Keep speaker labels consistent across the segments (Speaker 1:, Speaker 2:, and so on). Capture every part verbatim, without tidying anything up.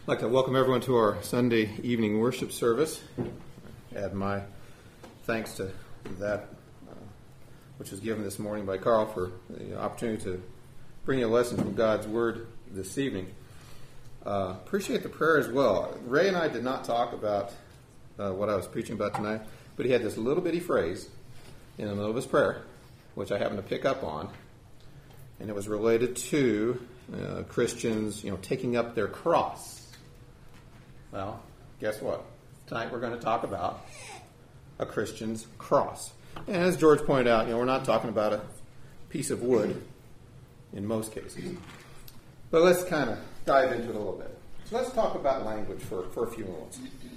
Speaker 1: I'd like to welcome everyone to our Sunday evening worship service. Add my thanks to that, uh, which was given this morning by Carl for the opportunity to bring you a lesson from God's Word this evening. Uh, appreciate the prayer as well. Ray and I did not talk about uh, what I was preaching about tonight, but he had this little bitty phrase in the middle of his prayer, which I happened to pick up on, and it was related to uh, Christians, you know, taking up their cross. Well, guess what? Tonight we're going to talk about a Christian's cross. And as George pointed out, you know, we're not talking about a piece of wood in most cases. But let's kind of dive into it a little bit. So let's talk about language for, for a few moments.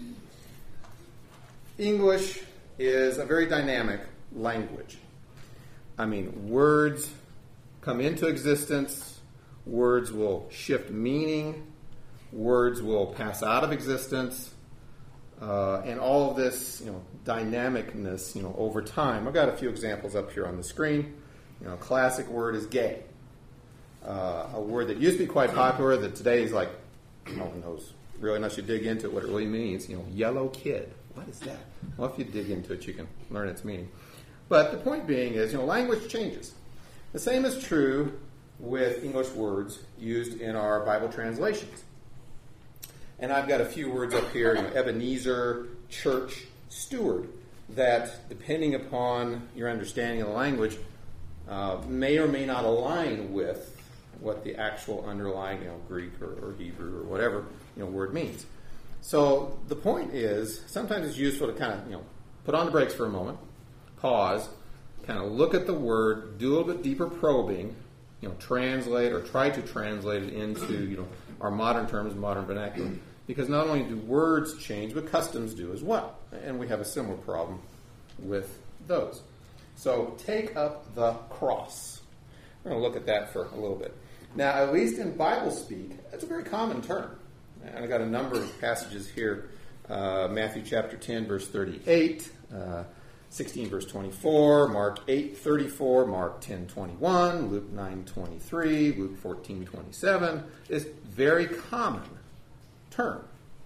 Speaker 1: English is a very dynamic language. I mean, words come into existence, words will shift meaning, words will pass out of existence, uh, and all of this, you know, dynamicness, you know, over time. I've got a few examples up here on the screen. You know, a classic word is gay. Uh, a word that used to be quite popular that today is like, no one knows really unless you dig into it what it really means. You know, yellow kid. What is that? Well, if you dig into it, you can learn its meaning. But the point being is, you know, language changes. The same is true with English words used in our Bible translations. And I've got a few words up here, you know, Ebenezer, church, steward, that depending upon your understanding of the language, uh, may or may not align with what the actual underlying, you know, Greek or, or Hebrew or whatever, you know, word means. So the point is, sometimes it's useful to kind of, you know, put on the brakes for a moment, pause, kind of look at the word, do a little bit deeper probing, you know, translate or try to translate it into, you know, our modern terms, modern vernacular. Because not only do words change, but customs do as well. And we have a similar problem with those. So take up the cross. We're going to look at that for a little bit. Now, at least in Bible speak, it's a very common term. And I've got a number of passages here. Uh, Matthew chapter ten, verse thirty-eight, uh, sixteen, verse twenty-four, Mark eight, thirty-four, Mark ten, twenty-one, Luke nine, twenty-three, Luke fourteen, twenty-seven. It's very common term.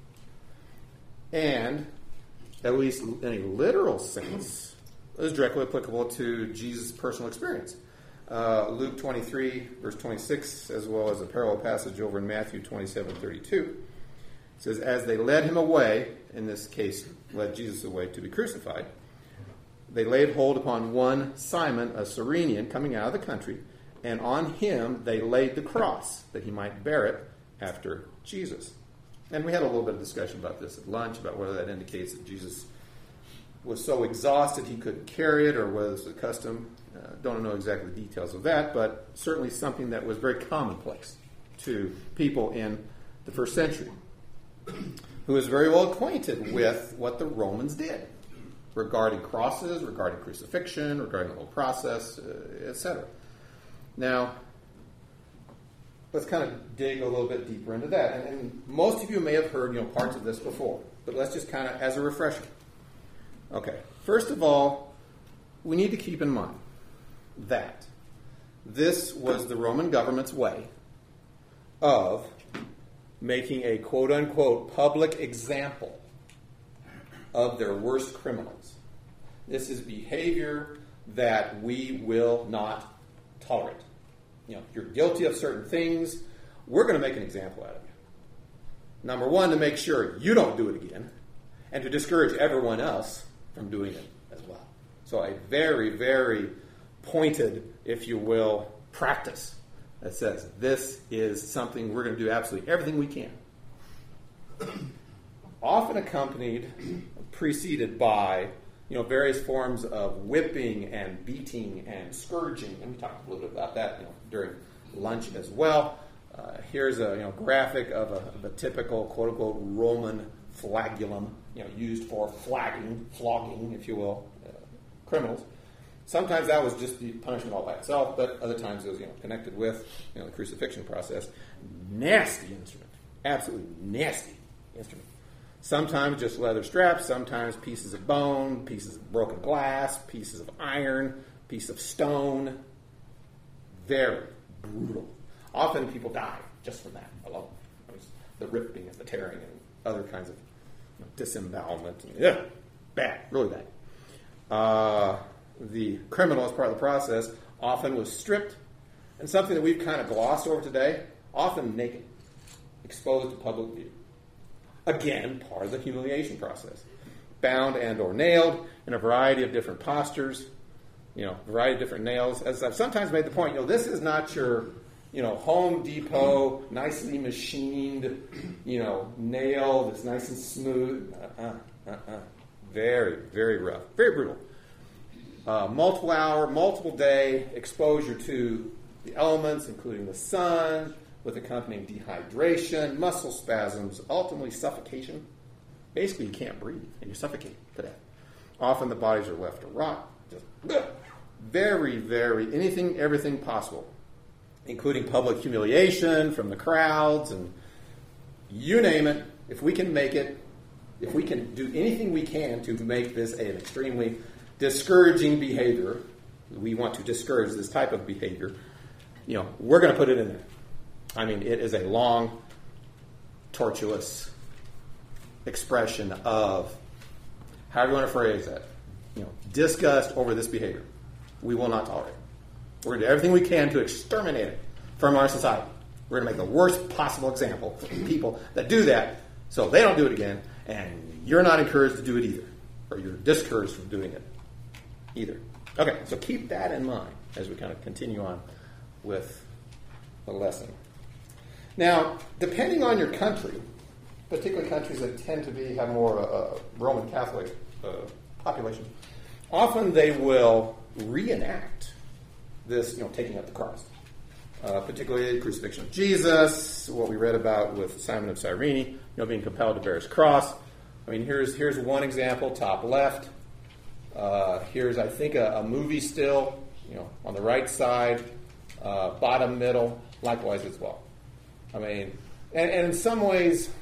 Speaker 1: And, at least in a literal sense, is directly applicable to Jesus' personal experience. Uh, Luke twenty-three, verse twenty-six, as well as a parallel passage over in Matthew twenty-seven, thirty-two. It says, as they led him away, in this case, led Jesus away to be crucified, they laid hold upon one Simon, a Cyrenian, coming out of the country, and on him they laid the cross, that he might bear it after Jesus. And we had a little bit of discussion about this at lunch, about whether that indicates that Jesus was so exhausted he couldn't carry it, or whether it's a custom. Uh, don't know exactly the details of that, but certainly something that was very commonplace to people in the first century, who was very well acquainted with what the Romans did regarding crosses, regarding crucifixion, regarding the whole process, uh, et cetera. Now, let's kind of dig a little bit deeper into that. And, and most of you may have heard, you know, parts of this before, but let's just kind of, as a refresher. Okay, first of all, we need to keep in mind that this was the Roman government's way of making a quote-unquote public example of their worst criminals. This is behavior that we will not tolerate. You know, you're guilty of certain things, we're going to make an example out of you. Number one, to make sure you don't do it again, and to discourage everyone else from doing it as well. So a very, very pointed, if you will, practice that says this is something we're going to do absolutely everything we can. Often accompanied, preceded by, you know, various forms of whipping and beating and scourging, and we talked a little bit about that, you know, during lunch as well. Uh, here's a you know graphic of a, of a typical quote unquote Roman flagellum, you know, used for flagging, flogging, if you will, uh, criminals. Sometimes that was just the punishment all by itself, but other times it was, you know, connected with, you know, the crucifixion process. Nasty instrument, absolutely nasty instrument. Sometimes just leather straps, sometimes pieces of bone, pieces of broken glass, pieces of iron, piece of stone. Very brutal. Often people die just from that alone. the ripping and the tearing and other kinds of you know, disembowelment. And, yeah, bad, really bad. Uh, the criminal, as part of the process, often was stripped, and something that we've kind of glossed over today, often naked, exposed to public view. Again, part of the humiliation process. Bound and or nailed in a variety of different postures, you know, a variety of different nails. As I've sometimes made the point, you know, this is not your, you know, Home Depot, nicely machined, you know, nail that's nice and smooth. Uh-uh, uh-uh. Very, very rough. Very brutal. Uh, multiple hour, multiple day exposure to the elements, including the sun, with accompanying dehydration, muscle spasms, ultimately suffocation. Basically, you can't breathe, and you suffocate to death. Often the bodies are left to rot. Just ugh. Very, very, anything, everything possible, including public humiliation from the crowds, and you name it. If we can make it, if we can do anything we can to make this an extremely discouraging behavior, we want to discourage this type of behavior, you know, we're going to put it in there. I mean, it is a long, tortuous expression of, however you want to phrase that, you know, disgust over this behavior. We will not tolerate it. We're going to do everything we can to exterminate it from our society. We're going to make the worst possible example for people that do that so they don't do it again, and you're not encouraged to do it either, or you're discouraged from doing it either. Okay, so keep that in mind as we kind of continue on with the lesson. Now, depending on your country, particularly countries that tend to be have more uh, Roman Catholic uh, population, often they will reenact this, you know, taking up the cross. Uh, particularly the crucifixion of Jesus, what we read about with Simon of Cyrene, you know, being compelled to bear his cross. I mean, here's here's one example, top left. Uh, here's, I think, a, a movie still, you know, on the right side, uh, bottom middle, likewise as well. I mean, and, and in some ways,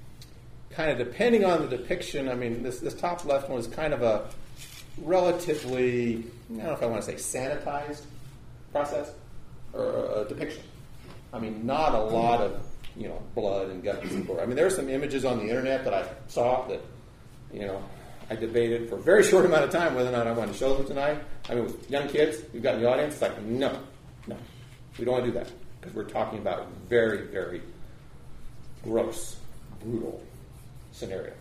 Speaker 1: kind of depending on the depiction, I mean, this, this top left one is kind of a relatively, I don't know if I want to say sanitized process or a depiction. I mean, not a lot of, you know, blood and guts and gore. I mean, there are some images on the internet that I saw that, you know, I debated for a very short amount of time whether or not I wanted to show them tonight. I mean, with young kids we've got in the audience, it's like, no, no, we don't want to do that because we're talking about a very, very gross, brutal scenario.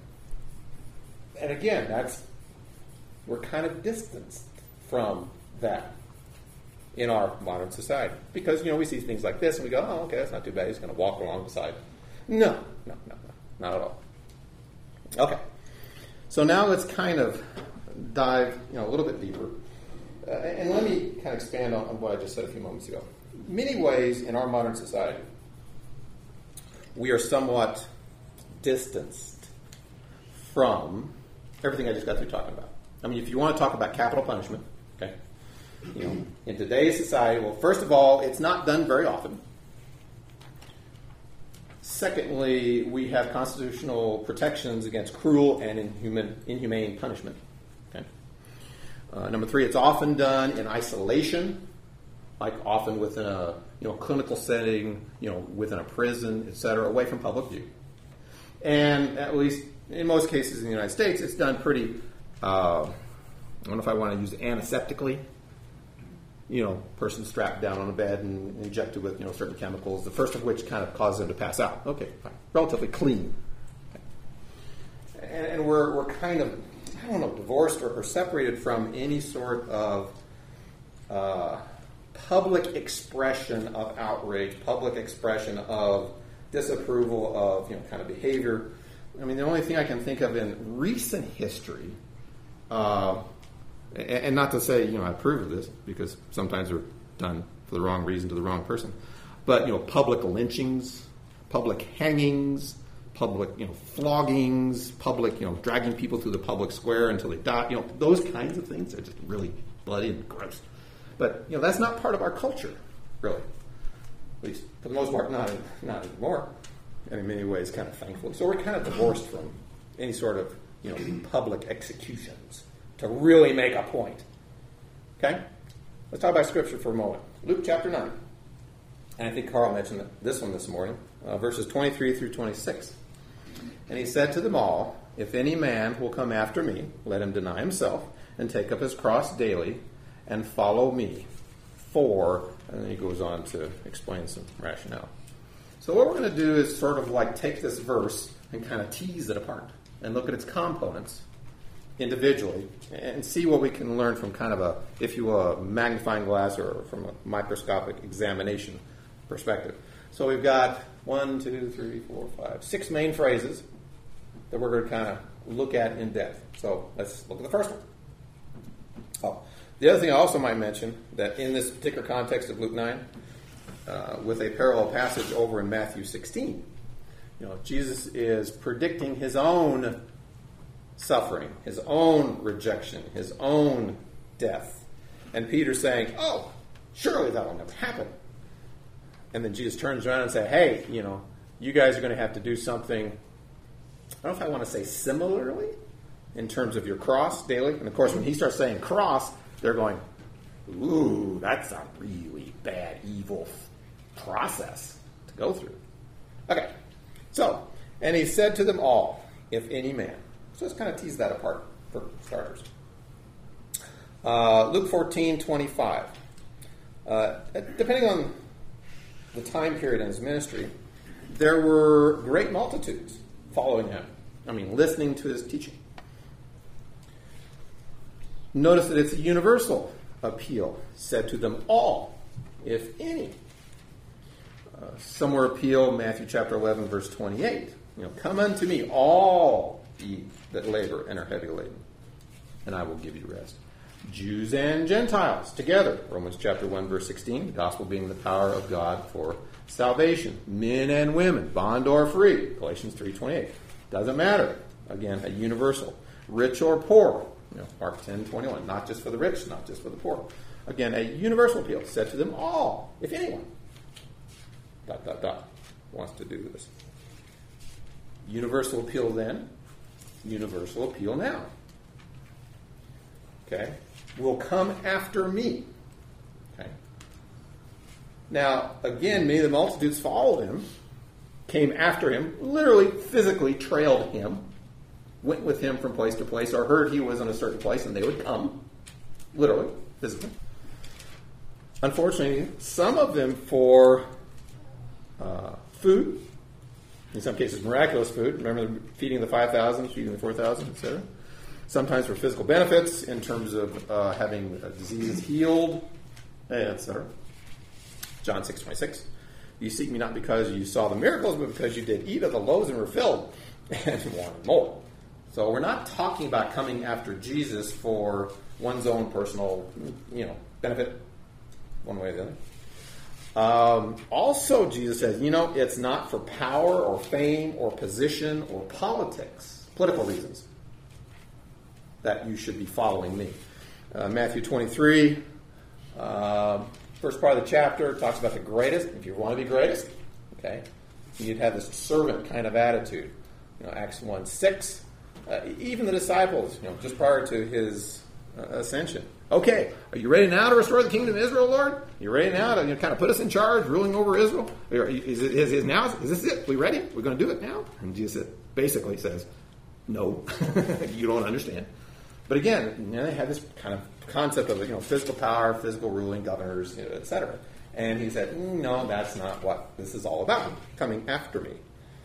Speaker 1: And again, that's, we're kind of distanced from that in our modern society. Because, you know, we see things like this and we go, oh, okay, that's not too bad. He's going to walk along beside. No, no, no, no, not at all. Okay. So now let's kind of dive, you know, a little bit deeper. Uh, and let me kind of expand on, on what I just said a few moments ago. In many ways, in our modern society, we are somewhat distanced from everything I just got through talking about. I mean, if you want to talk about capital punishment, okay, you know, in today's society, well, first of all, it's not done very often. Secondly, we have constitutional protections against cruel and inhuman, inhumane punishment. Okay. Uh, number three, it's often done in isolation, like often within a you know clinical setting, you know, within a prison, et cetera, away from public view. And at least in most cases in the United States, it's done pretty. Uh, I don't know if I want to use antiseptically. You know, person strapped down on a bed and injected with, you know, certain chemicals, the first of which kind of causes them to pass out. Okay, fine. Relatively clean. Okay. And, and we're we're kind of, I don't know, divorced or, or separated from any sort of uh, public expression of outrage, public expression of disapproval of, you know, kind of behavior. I mean, the only thing I can think of in recent history, uh, and not to say, you know, I approve of this, because sometimes they're done for the wrong reason to the wrong person. But, you know, public lynchings, public hangings, public, you know, floggings, public, you know, dragging people through the public square until they die. You know, those kinds of things are just really bloody and gross. But, you know, that's not part of our culture, really. At least, for the most part, not, not anymore. And in many ways, kind of thankfully. So we're kind of divorced from any sort of, you know, public executions to really make a point. Okay? Let's talk about Scripture for a moment. Luke chapter nine. And I think Carl mentioned this one this morning. uh, verses twenty-three through twenty-six. And he said to them all, if any man will come after me, let him deny himself and take up his cross daily and follow me. For, and then he goes on to explain some rationale. So what we're going to do is sort of like take this verse and kind of tease it apart and look at its components individually and see what we can learn from kind of a, if you will, a magnifying glass or from a microscopic examination perspective. So we've got one, two, three, four, five, six main phrases that we're going to kind of look at in depth. So let's look at the first one. Oh, the other thing I also might mention, that in this particular context of Luke nine, uh, with a parallel passage over in Matthew sixteen, you know, Jesus is predicting his own suffering, his own rejection, his own death. And Peter's saying, oh, surely that will never happen. And then Jesus turns around and says, hey, you know, you guys are going to have to do something, I don't know if I want to say similarly, in terms of your cross daily. And of course, when he starts saying cross, they're going, ooh, that's a really bad, evil process to go through. Okay, so, and he said to them all, if any man. So let's kind of tease that apart for starters. Uh, Luke fourteen twenty-five. Uh, depending on the time period in his ministry, there were great multitudes following him. I mean, listening to his teaching. Notice that it's a universal appeal, said to them all, if any. Uh, somewhere appeal, Matthew chapter eleven, verse twenty-eight. You know, come unto me, all ye that labor and are heavy laden, and I will give you rest. Jews and Gentiles together, Romans chapter one, verse sixteen, the gospel being the power of God for salvation. Men and women, bond or free, Galatians three twenty-eight. Doesn't matter. Again, a universal. Rich or poor, you know, Mark ten twenty-one. Not just for the rich, not just for the poor. Again, a universal appeal, said to them all, if anyone, dot, dot, dot, wants to do this. Universal appeal then, universal appeal now. Okay? Will come after me. Okay? Now, again, many of the multitudes followed him, came after him, literally, physically trailed him, went with him from place to place, or heard he was in a certain place, and they would come, literally, physically. Unfortunately, some of them for uh, food, in some cases miraculous food. Remember feeding the five thousand, feeding the four thousand, et cetera. Sometimes for physical benefits in terms of uh, having uh, diseases healed, et cetera. John six twenty-six. You seek me not because you saw the miracles, but because you did eat of the loaves and were filled and wanted more. So we're not talking about coming after Jesus for one's own personal, you know, benefit, one way or the other. Um, also, Jesus says, you know, it's not for power or fame or position or politics, political reasons, that you should be following me. Uh, Matthew twenty-three, uh, first part of the chapter, talks about the greatest. If you want to be greatest, okay, you'd have this servant kind of attitude. You know, Acts one six, uh, even the disciples, you know, just prior to his uh, ascension. Okay, are you ready now to restore the kingdom of Israel, Lord? You ready now to, you know, kind of put us in charge, ruling over Israel? Is, it, is, is now? Is this it? We ready? We're going to do it now? And Jesus basically says, no, you don't understand. But again, you know, they have this kind of concept of, you know, physical power, physical ruling, governors, you know, et cetera. And he said, no, that's not what this is all about. Coming after me.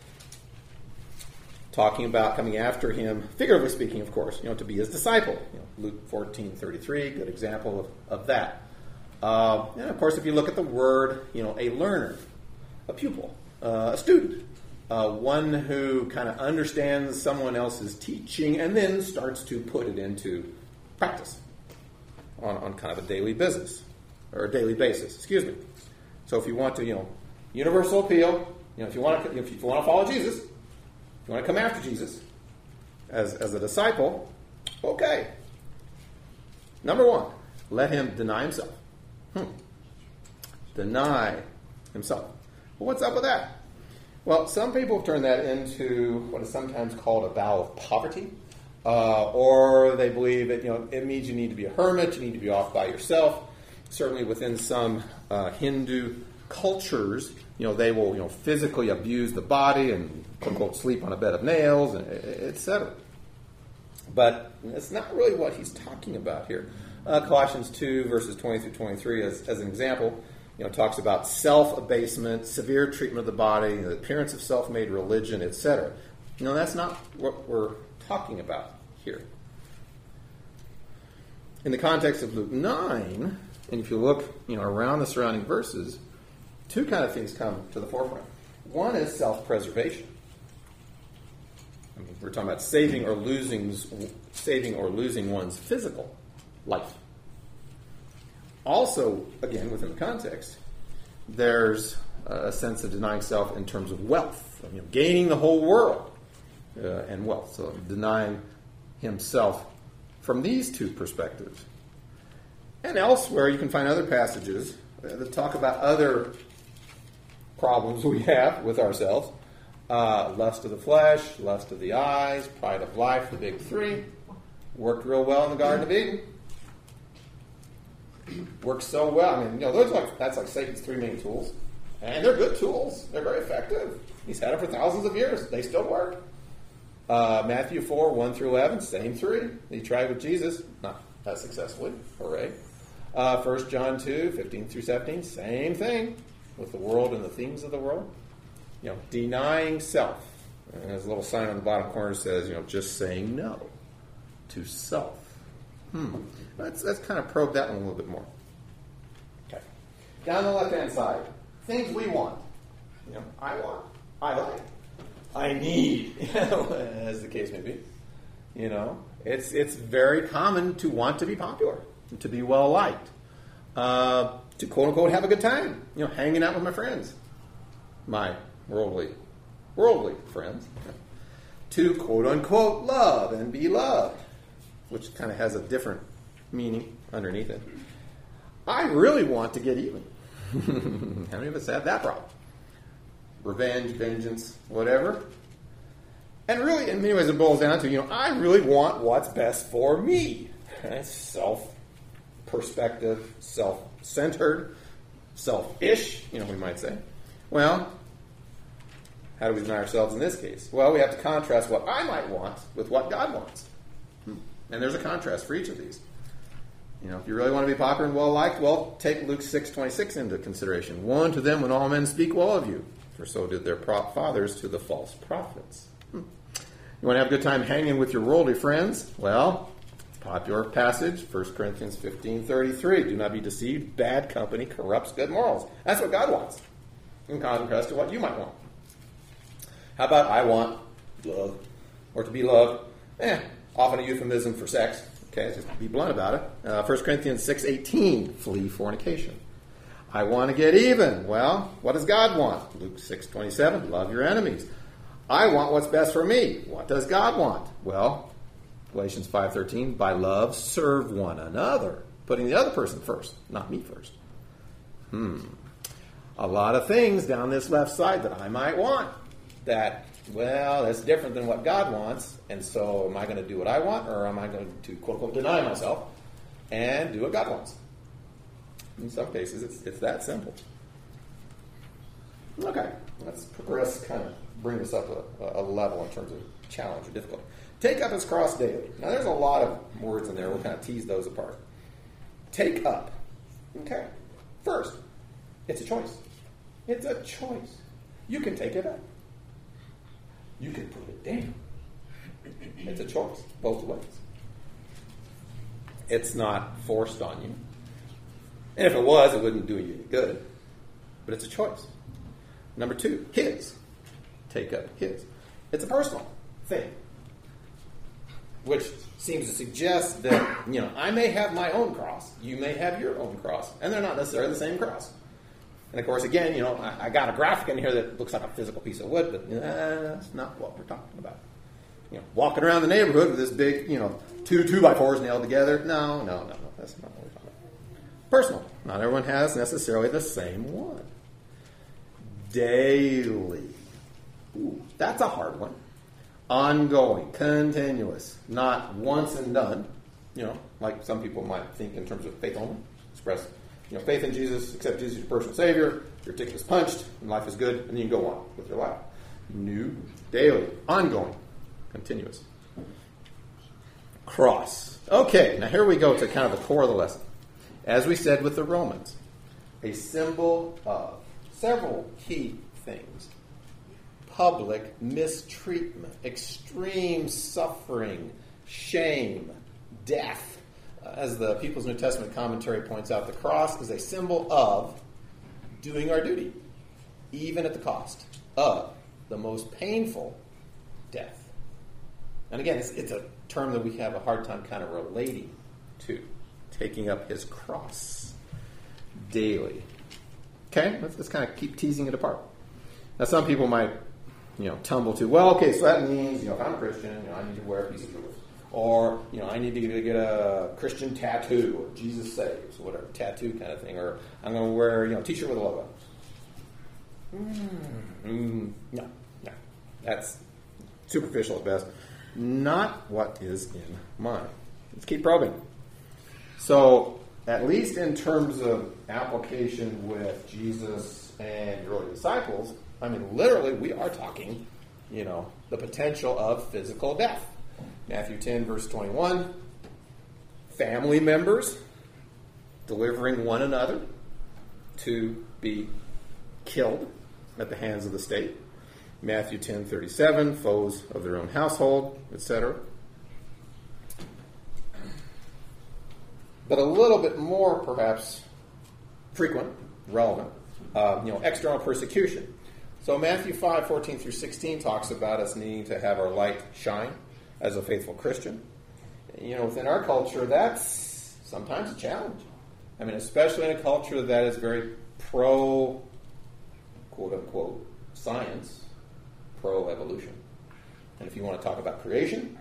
Speaker 1: Talking about coming after him, figuratively speaking, of course, you know, to be his disciple. You know, Luke fourteen thirty-three, good example of, of that. Uh, and of course, if you look at the word, you know, a learner, a pupil, uh, a student, uh, one who kind of understands someone else's teaching and then starts to put it into practice on, on kind of a daily business or a daily basis. Excuse me. So if you want to, you know, universal appeal, you know, if you want to, if you want to follow Jesus. If you want to come after Jesus as, as a disciple, okay. Number one, let him deny himself. Hmm. Deny himself. Well, what's up with that? Well, some people have turned that into what is sometimes called a vow of poverty. Uh, or they believe that, you know, it means you need to be a hermit, you need to be off by yourself. Certainly within some uh, Hindu cultures, you know, they will, you know, physically abuse the body and, quote unquote, sleep on a bed of nails, et cetera. But that's not really what he's talking about here. Uh, Colossians two, verses twenty through twenty-three, as, as an example, you know, talks about self-abasement, severe treatment of the body, the appearance of self-made religion, et cetera. You know, that's not what we're talking about here. In the context of Luke nine, and if you look, you know, around the surrounding verses, two kind of things come to the forefront. One is self-preservation. I mean, we're talking about saving or losing, saving or losing one's physical life. Also, again, within the context, there's a sense of denying self in terms of wealth, you know, gaining the whole world uh, and wealth. So denying himself from these two perspectives. And elsewhere, you can find other passages that talk about other problems we have with ourselves. Uh, lust of the flesh, lust of the eyes, pride of life, the big three. Worked real well in the Garden of Eden. Worked so well. I mean, you know, those are like, that's like Satan's three main tools. And they're good tools. They're very effective. He's had them for thousands of years. They still work. Uh, Matthew four, one through eleven, same three. He tried with Jesus, not that successfully. Hooray. Uh, First John two, fifteen through seventeen, same thing with the world and the things of the world. You know, denying self. And there's a little sign on the bottom corner that says, you know, just saying no to self. Hmm. Let's, let's kind of probe that one a little bit more. Okay. Down the left-hand side, things we want. You know, I want, I like, I need, as the case may be. You know, it's it's very common to want to be popular, to be well liked, uh, to quote unquote have a good time. You know, hanging out with my friends, my worldly, worldly friends, to quote unquote love and be loved, which kind of has a different meaning underneath it. I really want to get even. How many of us have that problem? Revenge, vengeance, whatever. And really, in many ways, it boils down to, you know, I really want what's best for me. That's self-perspective, self-centered, selfish, you know, we might say. Well, how do we deny ourselves in this case? Well, we have to contrast what I might want with what God wants. And there's a contrast for each of these. You know, if you really want to be popular and well-liked, well, take Luke six twenty-six into consideration. Woe unto them when all men speak well of you, for so did their fathers to the false prophets. Hmm. You want to have a good time hanging with your worldly friends? Well, popular passage, First Corinthians fifteen thirty-three. Do not be deceived. Bad company corrupts good morals. That's what God wants, in contrast to what you might want. How about I want love, or to be loved? Eh, often a euphemism for sex. Okay, just be blunt about it. Uh, First Corinthians six eighteen, flee fornication. I want to get even. Well, what does God want? Luke six twenty-seven, love your enemies. I want what's best for me. What does God want? Well, Galatians five thirteen, by love serve one another, putting the other person first, not me first. Hmm. A lot of things down this left side that I might want that, well, that's different than what God wants, and so am I going to do what I want, or am I going to, quote-unquote, deny myself and do what God wants? In some cases, it's, it's that simple. Okay, let's progress, kind of bring this up a, a level in terms of challenge or difficulty. Take up his cross daily. Now, there's a lot of words in there. We'll kind of tease those apart. Take up. Okay. First, it's a choice. It's a choice. You can take it up. You can put it down. It's a choice, both ways. It's not forced on you. And if it was, it wouldn't do you any good. But it's a choice. Number two, his. Take up his. It's a personal thing. Which seems to suggest that, you know, I may have my own cross. You may have your own cross. And they're not necessarily the same cross. And of course, again, you know, I, I got a graphic in here that looks like a physical piece of wood, but uh, that's not what we're talking about. You know, walking around the neighborhood with this big, you know, two two by fours nailed together. No, no, no, no. That's not what we're talking about. Personal. Not everyone has necessarily the same one. Daily. Ooh, that's a hard one. Ongoing, continuous, not once and done. You know, like some people might think in terms of faith only. Express, you know, faith in Jesus, accept Jesus as your personal Savior, your ticket is punched, and life is good, and then you go on with your life. New, daily, ongoing, continuous. Cross. Okay, now here we go to kind of the core of the lesson. As we said with the Romans, a symbol of several key things. Public mistreatment, extreme suffering, shame, death. Uh, as the People's New Testament commentary points out, the cross is a symbol of doing our duty, even at the cost of the most painful death. And again, it's, it's a term that we have a hard time kind of relating to, taking up his cross daily. Okay, let's just kind of keep teasing it apart. Now, some people might, you know, tumble to, well, okay, so that means, you know, if I'm a Christian, you know, I need to wear a piece of jewelry. Or, you know, I need to get a Christian tattoo, or Jesus saves, or whatever, tattoo kind of thing. Or I'm going to wear, you know, a t-shirt with a logo. Mm, mm, no, no. That's superficial at best. Not what is in mind. Let's keep probing. So, at least in terms of application with Jesus and your early disciples, I mean, literally, we are talking, you know, the potential of physical death. Matthew ten, verse twenty-one, family members delivering one another to be killed at the hands of the state. Matthew ten, thirty-seven, foes of their own household, et cetera. But a little bit more, perhaps, frequent, relevant, uh, you know, external persecution. So Matthew five, fourteen through sixteen talks about us needing to have our light shine as a faithful Christian. You know, within our culture, that's sometimes a challenge. I mean, especially in a culture that is very pro, quote-unquote, science, pro-evolution. And if you want to talk about creation,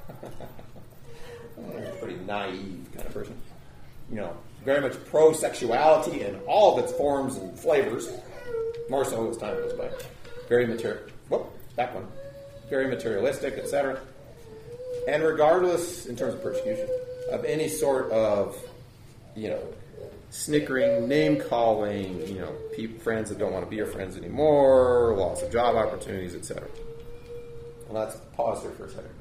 Speaker 1: I'm a pretty naive kind of person. You know, very much pro-sexuality in all of its forms and flavors, more so as time goes by. Very material. Whoop, back one. Very materialistic, et cetera. And regardless, in terms of persecution, of any sort of, you know, snickering, name-calling, you know, people, friends that don't want to be your friends anymore, loss of job opportunities, et cetera. Well, let's pause there for a second.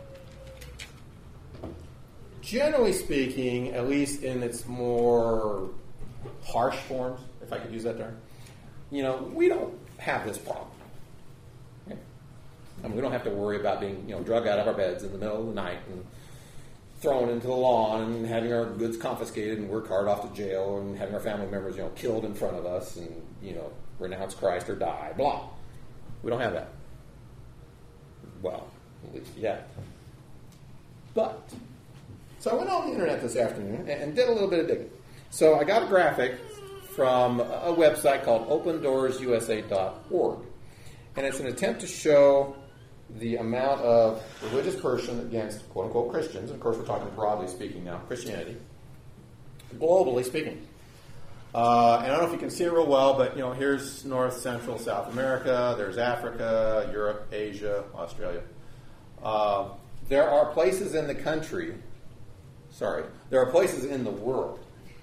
Speaker 1: Generally speaking, at least in its more harsh forms, if I could use that term, you know, we don't have this problem. Okay? I mean, we don't have to worry about being, you know, drug out of our beds in the middle of the night and thrown into the lawn and having our goods confiscated and we're carted off to jail and having our family members, you know, killed in front of us and, you know, renounce Christ or die, blah. We don't have that. Well, at least yet. But, so I went on the internet this afternoon and did a little bit of digging. So I got a graphic from a website called open doors u s a dot org. And it's an attempt to show the amount of religious person against quote-unquote Christians. Of course, we're talking broadly speaking now, Christianity. Globally speaking. Uh, and I don't know if you can see it real well, but, you know, here's North, Central, South America. There's Africa, Europe, Asia, Australia. Uh, there are places in the country, sorry, there are places in the world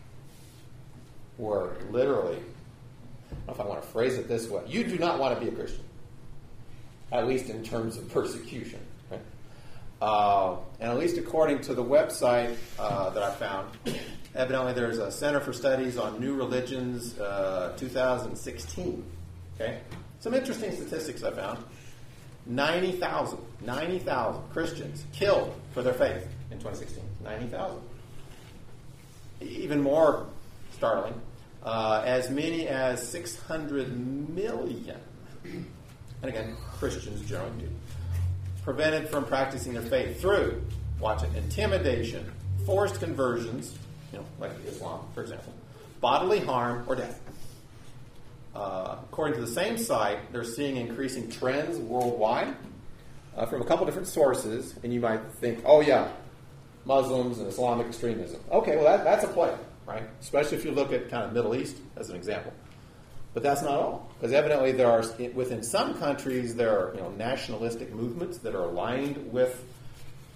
Speaker 1: where literally, I don't know if I want to phrase it this way, you do not want to be a Christian, at least in terms of persecution. Right? Uh, and at least according to the website uh, that I found, evidently there's a Center for Studies on New Religions, uh, two thousand sixteen. Okay, some interesting statistics I found. ninety thousand, ninety thousand Christians killed for their faith in twenty sixteen. ninety thousand. Even more startling, uh, as many as six hundred million, and again, Christians generally do, prevented from practicing their faith through, watch it, intimidation, forced conversions, you know, like Islam, for example, bodily harm, or death. Uh, according to the same site, they're seeing increasing trends worldwide uh, from a couple different sources, and you might think, oh yeah, Muslims and Islamic extremism. Okay, well that, that's a play, right? Especially if you look at kind of Middle East as an example. But that's not all, because evidently there are, within some countries, there are, you know, nationalistic movements that are aligned with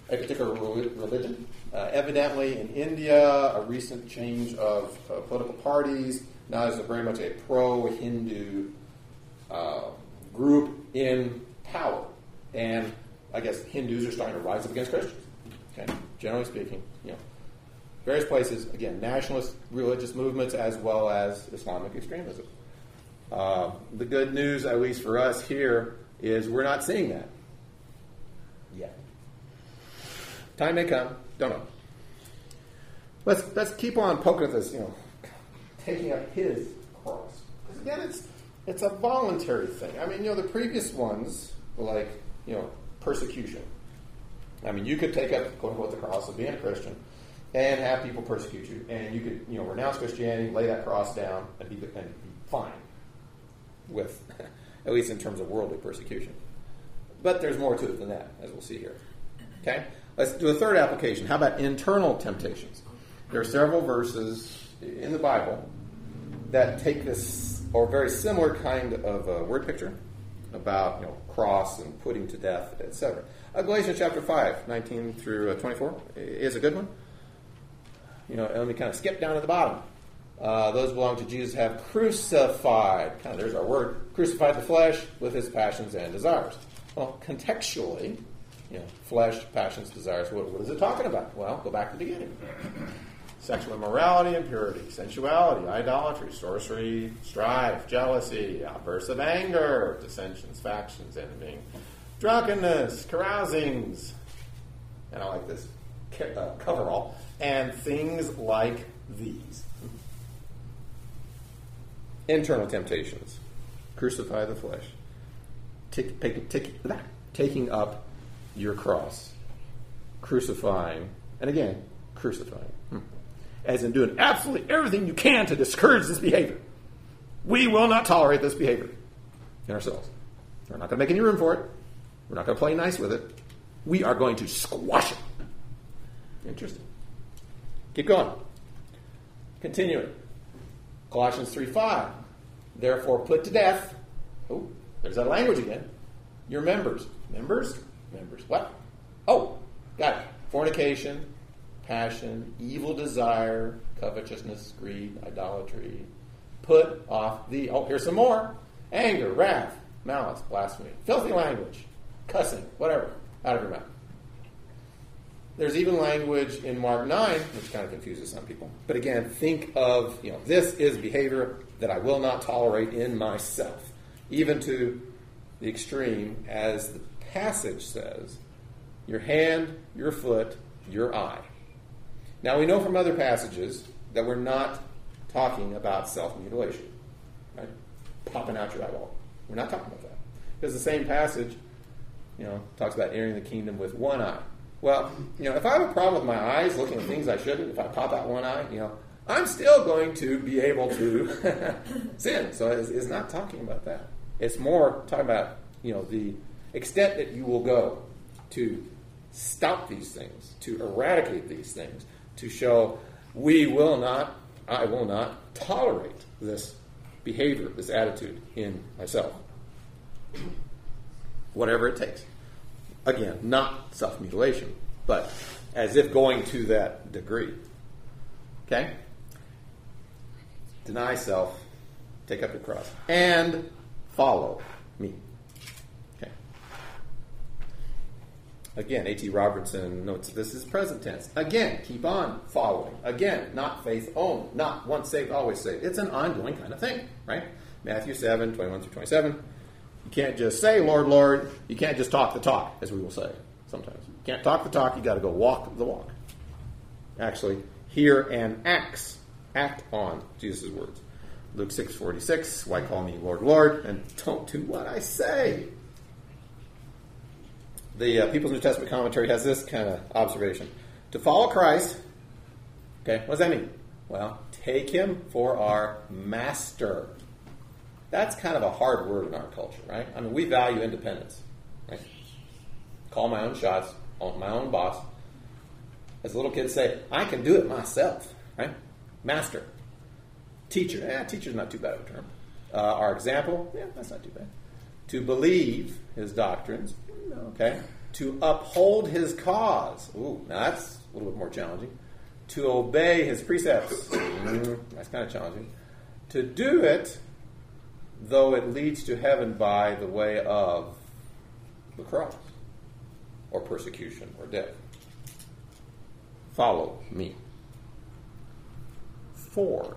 Speaker 1: a particular religion. Uh, evidently, in India, a recent change of uh, political parties. Now there's a very much a pro-Hindu uh, group in power. And I guess Hindus are starting to rise up against Christians. Okay, generally speaking, you know, various places, again, nationalist religious movements as well as Islamic extremism. Uh, the good news, at least for us here, is we're not seeing that yet. Time may come, don't know. Let's let's keep on poking at this, you know, taking up his cross. Because again, it's it's a voluntary thing. I mean, you know, the previous ones were like, you know, persecution. I mean, you could take up, quote unquote, the cross of being a Christian and have people persecute you. And you could, you know, renounce Christianity, lay that cross down, and be, and be fine with, at least in terms of worldly persecution. But there's more to it than that, as we'll see here. Okay? Let's do a third application. How about internal temptations? There are several verses in the Bible that take this, or very similar kind of a word picture about, you know, cross and putting to death, et cetera. Uh, Galatians chapter five, nineteen through twenty-four is a good one. You know, let me kind of skip down to the bottom. Uh, those belong to Jesus have crucified, kind of there's our word, crucified the flesh with its passions and desires. Well, contextually, you know, flesh, passions, desires, what, what is it talking about? Well, go back to the beginning. Sexual immorality, impurity, sensuality, idolatry, sorcery, strife, jealousy, outbursts of anger, dissensions, factions, envying, drunkenness, carousings, and I like this uh, coverall, and things like these. Internal temptations. Crucify the flesh. Tick, tick, tick, taking up your cross. Crucifying. And again, crucifying. Hmm. As in doing absolutely everything you can to discourage this behavior. We will not tolerate this behavior in ourselves. We're not going to make any room for it. We're not going to play nice with it. We are going to squash it. Interesting. Keep going. Continuing. Colossians three five. Therefore put to death. Oh, there's that language again. Your members. Members? Members. What? Oh, got it. Fornication, passion, evil desire, covetousness, greed, idolatry. Put off the, oh, here's some more. Anger, wrath, malice, blasphemy, filthy language, cussing, whatever, out of your mouth. There's even language in Mark nine, which kind of confuses some people. But again, think of, you know, this is behavior that I will not tolerate in myself. Even to the extreme, as the passage says, your hand, your foot, your eye. Now we know from other passages that we're not talking about self-mutilation. Right? Popping out your eyeball. We're not talking about that. Because the same passage, you know, talks about entering the kingdom with one eye. Well, you know, if I have a problem with my eyes, looking at things I shouldn't, if I pop out one eye, you know, I'm still going to be able to sin. So it's, it's not talking about that. It's more talking about, you know, the extent that you will go to stop these things, to eradicate these things, to show we will not, I will not tolerate this behavior, this attitude in myself. Whatever it takes. Again, not self-mutilation, but as if going to that degree. Okay? Deny self, take up your cross, and follow me. Okay. Again, A T Robertson notes this is present tense. Again, keep on following. Again, not faith only. Not once saved, always saved. It's an ongoing kind of thing, right? Matthew seven, twenty-one through twenty-seven. You can't just say, Lord, Lord. You can't just talk the talk, as we will say sometimes. You can't talk the talk. You got to go walk the walk. Actually, hear and acts. Act on Jesus' words. Luke six forty-six. Why call me Lord, Lord, and don't do what I say? The uh, People's New Testament Commentary has this kind of observation. To follow Christ, okay, what does that mean? Well, take him for our master. That's kind of a hard word in our culture, right? I mean, we value independence. Right? Call my own shots, my own boss. As little kids say, I can do it myself, right? Master. Teacher. Eh, teacher's not too bad of a term. Uh, our example, yeah, that's not too bad. To believe his doctrines, okay? to uphold his cause. Ooh, now that's a little bit more challenging. To obey his precepts. Mm, that's kind of challenging. To do it, though it leads to heaven by the way of the cross, or persecution, or death. Follow me. Four.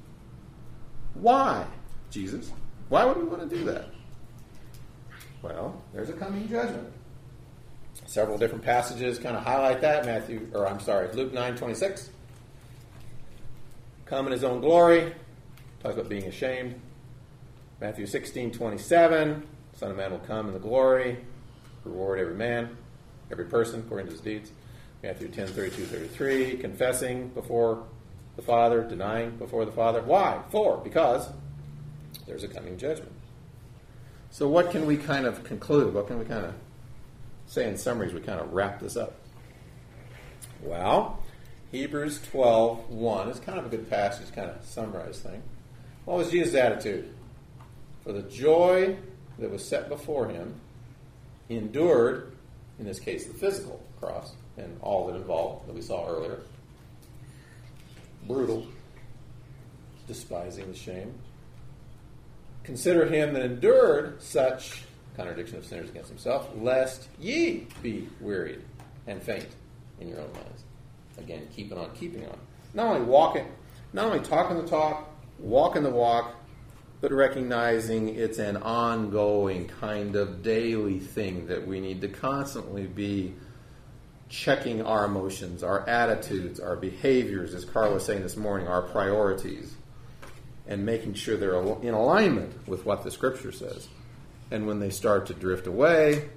Speaker 1: Why, Jesus? Why would we want to do that? Well, there's a coming judgment. Several different passages kind of highlight that. Matthew, or I'm sorry, Luke nine twenty-six. Come in his own glory. Talks about being ashamed. Matthew sixteen twenty-seven. Son of Man will come in the glory. Reward every man, every person according to his deeds. Matthew ten thirty-two thirty-three. Confessing before the Father, denying before the Father. Why? For, because there's a coming judgment. So what can we kind of conclude? What can we kind of say in summary as we kind of wrap this up? Well, Hebrews twelve one is kind of a good passage to kind of summarize things. What was Jesus' attitude? For the joy that was set before him, endured, in this case, the physical cross and all that involved that we saw earlier. Brutal, despising the shame. Consider him that endured such, contradiction of sinners against himself, lest ye be wearied and faint in your own minds. Again, keeping on, keeping on. Not only walking, not only talking the talk, walking the walk, but recognizing it's an ongoing kind of daily thing that we need to constantly be checking our emotions, our attitudes, our behaviors, as Carl was saying this morning, our priorities, and making sure they're in alignment with what the Scripture says. And when they start to drift away,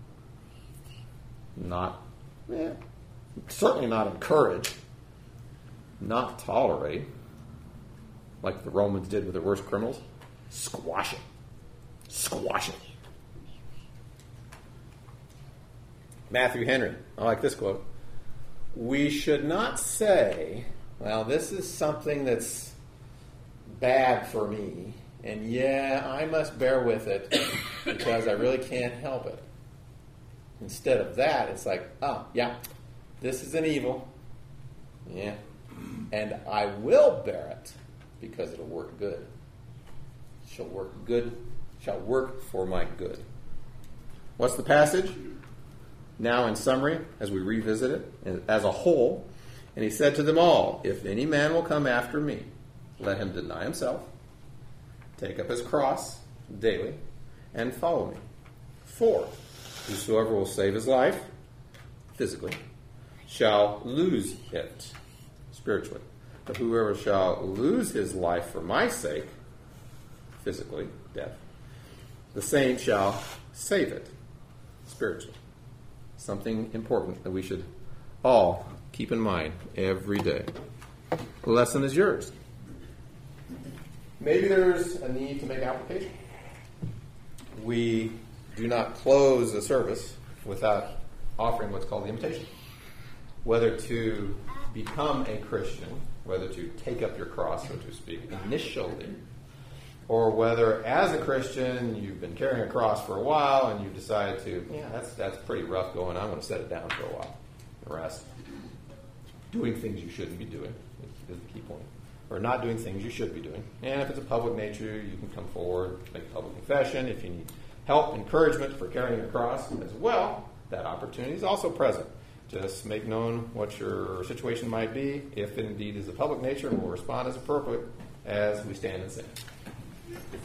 Speaker 1: not, eh, certainly not encourage, not tolerate, like the Romans did with their worst criminals, squash it. Squash it. Matthew Henry, I like this quote. We should not say, well, this is something that's bad for me, and yeah, I must bear with it because I really can't help it. Instead of that, it's like, oh, yeah, this is an evil. Yeah. And I will bear it because it'll work good. It shall work good, shall work for my good. What's the passage? Now, in summary, as we revisit it as a whole, and he said to them all, if any man will come after me, let him deny himself, take up his cross daily, and follow me. For whosoever will save his life, physically, shall lose it, spiritually. But whoever shall lose his life for my sake, physically, death, the same shall save it, spiritually. Something important that we should all keep in mind every day. The lesson is yours. Maybe there's a need to make application. We do not close a service without offering what's called the invitation. Whether to become a Christian, whether to take up your cross, so to speak, initially, or whether as a Christian you've been carrying a cross for a while and you've decided to, yeah, that's that's pretty rough going. I'm going to set it down for a while. The rest. Doing things you shouldn't be doing is the key point. Or not doing things you should be doing. And if it's a public nature, you can come forward, make a public confession. If you need help, encouragement for carrying your cross as well, that opportunity is also present. Just make known what your situation might be, if it indeed is a public nature, and we'll respond as appropriate as we stand and sing.